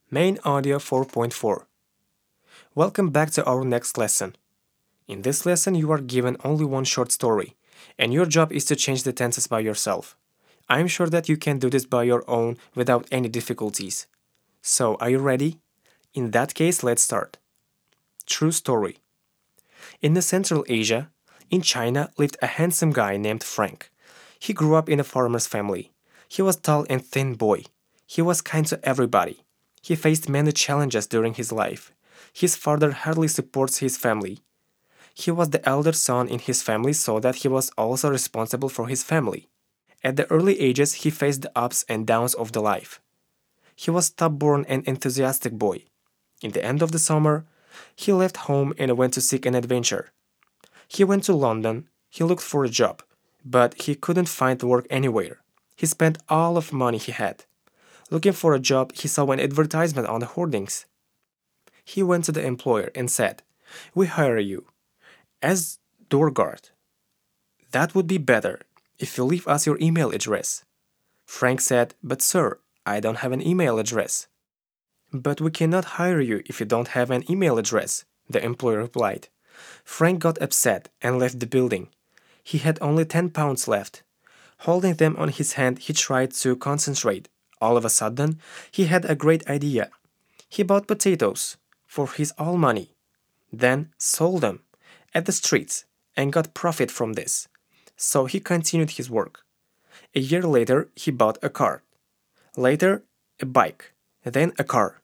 Main Audio 4.4. Welcome back to our next lesson. In this lesson, you are given only one short story, and your job is to change the tenses by yourself. I am sure that you can do this by your own without any difficulties. So, are you ready? In that case, let's start. True story. In the Central Asia, in China, lived a handsome guy named Frank. He grew up in a farmer's family. He was tall and thin boy. He was kind to everybody. He faced many challenges during his life. His father hardly supports his family. He was the elder son in his family, so that he was also responsible for his family. At the early ages, he faced the ups and downs of the life. He was stubborn and enthusiastic boy. In the end of the summer, he left home and went to seek an adventure. He went to London. He looked for a job, but he couldn't find work anywhere. He spent all of money he had. Looking for a job, he saw an advertisement on the hoardings. He went to the employer and said, "We hire you as door guard. That would be better if you leave us your email address." Frank said, "But sir, I don't have an email address." "But we cannot hire you if you don't have an email address," the employer replied. Frank got upset and left the building. He had only £10 left. Holding them on his hand, he tried to concentrate. All of a sudden, he had a great idea. He bought potatoes for his all money, then sold them at the streets and got profit from this. So he continued his work. A year later, he bought a car. Later, a bike, then a car.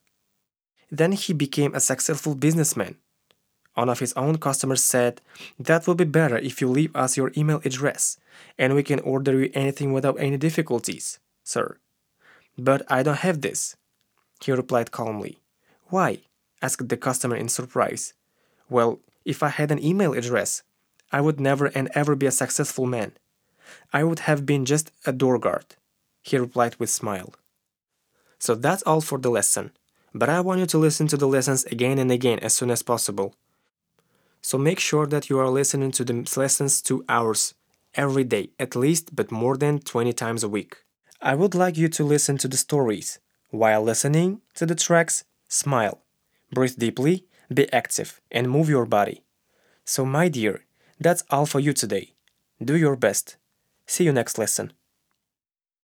Then he became a successful businessman. One of his own customers said, "That would be better if you leave us your email address, and we can order you anything without any difficulties, sir." "But I don't have this," he replied calmly. "Why?" asked the customer in surprise. "Well, if I had an email address, I would never and ever be a successful man. I would have been just a door guard," he replied with a smile. So that's all for the lesson. But I want you to listen to the lessons again and again as soon as possible. So make sure that you are listening to the lessons 2 hours every day, at least, but more than 20 times a week. I would like you to listen to the stories. While listening to the tracks, smile, breathe deeply, be active, and move your body. So, my dear, that's all for you today. Do your best. See you next lesson.